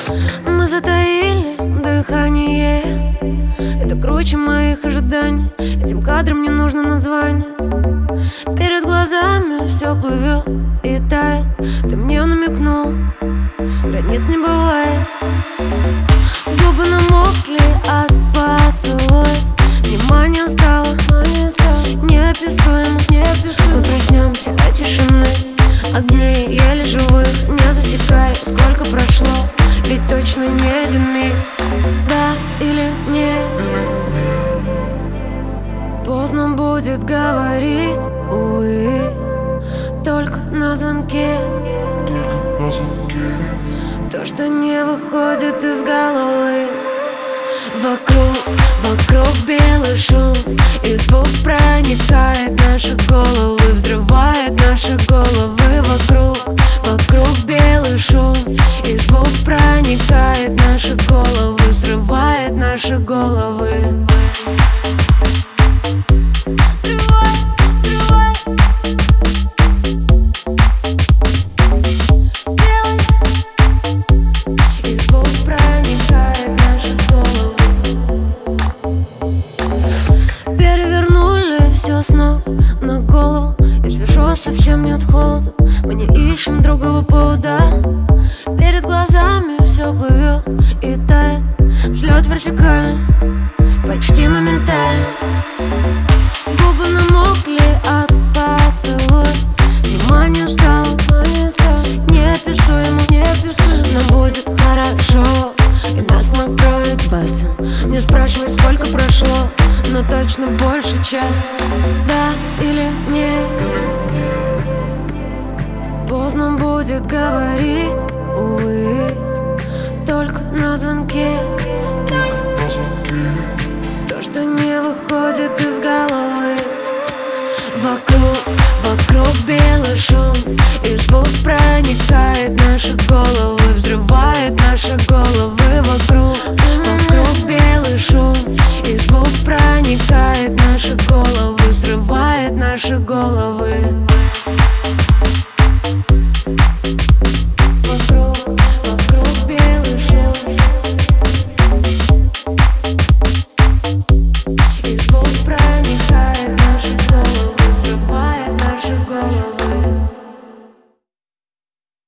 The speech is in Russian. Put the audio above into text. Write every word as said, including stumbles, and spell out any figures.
Мы затаили дыхание, это круче моих ожиданий. Этим кадром не нужно название. Перед глазами все плывет и тает. Ты мне намекнул, границ не бывает. Губы намокли от поцелуев, внимание стало неописуемо. Мы проснемся от тишины, огней еле живых. Не засекай, сколько прошло, ведь точно не один миг. Да или нет? Поздно будет говорить, увы, только на звонке. Только на звонке. То, что не выходит из головы. Вокруг, вокруг белый шум, и звук проникает в наши головы, взрывает наши головы. Вокруг, вокруг белый шум, и звук проникает в наши головы, взрывает наши головы. С ног на голову, и свежо совсем нет холода. Мы не ищем другого повода. Перед глазами все плывет и тает. Взлет вертикальный, почти моментально. Губы намокли от поцелуев, внимание устало, неописуемо. Нам будет хорошо, и нас накроет басом. Не спрашивай, сколько прошло, но точно больше часа. Да или нет? Поздно будет говорить, увы, только на звонке. Только на звонке. То, что не выходит из головы. Вокруг, вокруг белый шум, и звук проникает